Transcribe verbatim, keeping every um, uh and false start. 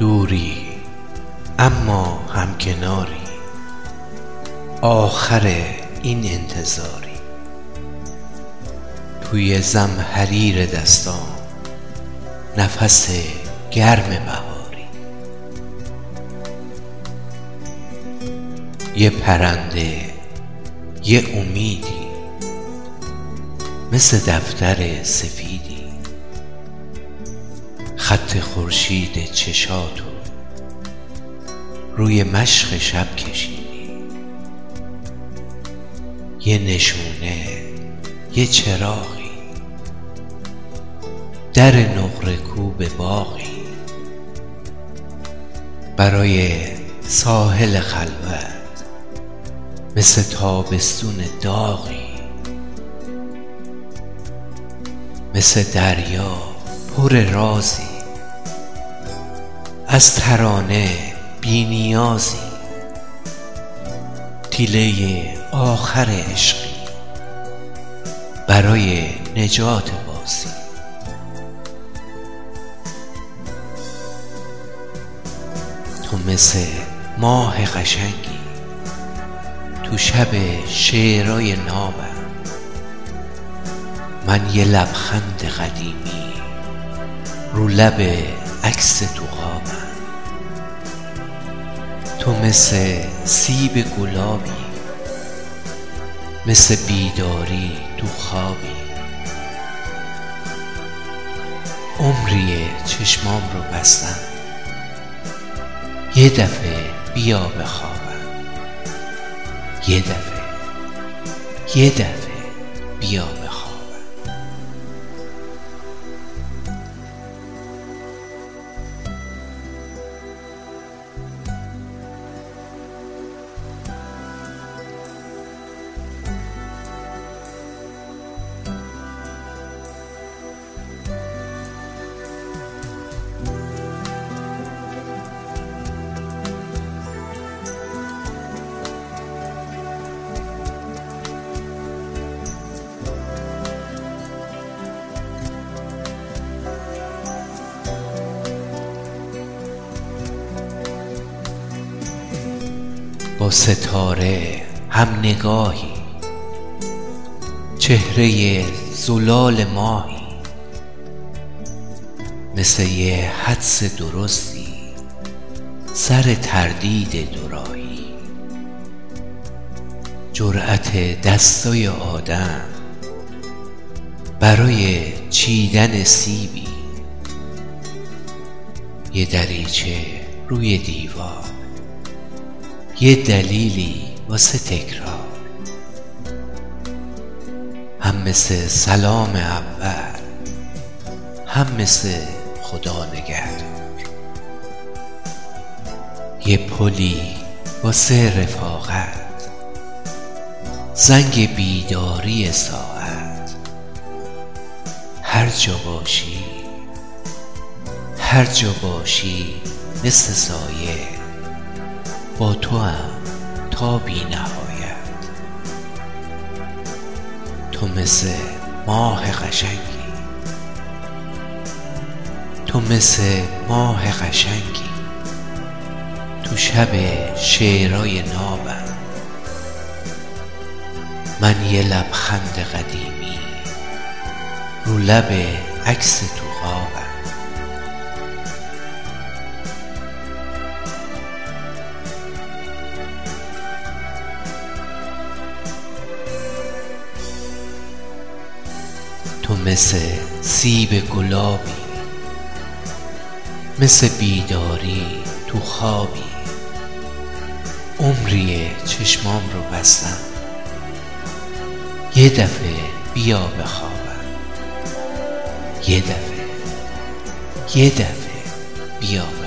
دوری اما همکناری، آخر این انتظاری. توی زمهریر دستام نفس گرم بهاری. یه پرنده، یه امیدی، مثل دفتر سفیدی، خط خورشید چشاتو روی مشق شب کشیدی. یه نشونه، یه چراغی، در نقره کوب باغی، برای ساحل خلوت مثل تابستون داغی، مثل دریا پر رازی، از ترانه بی نیازی، تیله آخر عشقی برای نجات بازی. تو مثل ماه قشنگی تو شب شعرای نابم، من یه لبخند قدیمی رو لب عکس تو خوابم. تو مثل سیب گلابی، مثل بیداری تو خوابی. عمریه چشمام رو بستم، یه دفعه بیا بخوابم. یه دفعه یه دفعه بیا بخوابم. با ستاره هم نگاهی، چهره زلال ماهی، مثل یه حدس درستی سر تردید دوراهی. جرأت دستای آدم برای چیدن سیبی، یه دریچه روی دیوار، یه دلیلی واسه تکرار. هم مثل سلام اول، هم مثل خدا نگهدار. یه پلی واسه رفاقت، زنگ بیداری ساعت. هر جا باشی، هر جا باشی مثل سایه، با تو هم تا بی نهایت. تو مثل ماه قشنگی، تو مثل ماه قشنگی تو شب شعرای نابم. من یه لبخند قدیمی رو لب عکس تو خوابم. تو مثل سیب گلابی، مثل بیداری تو خوابی. عمریه چشمام رو بستم، یه دفعه بیا بخوابم. یه دفعه یه دفعه بیا بخوابم.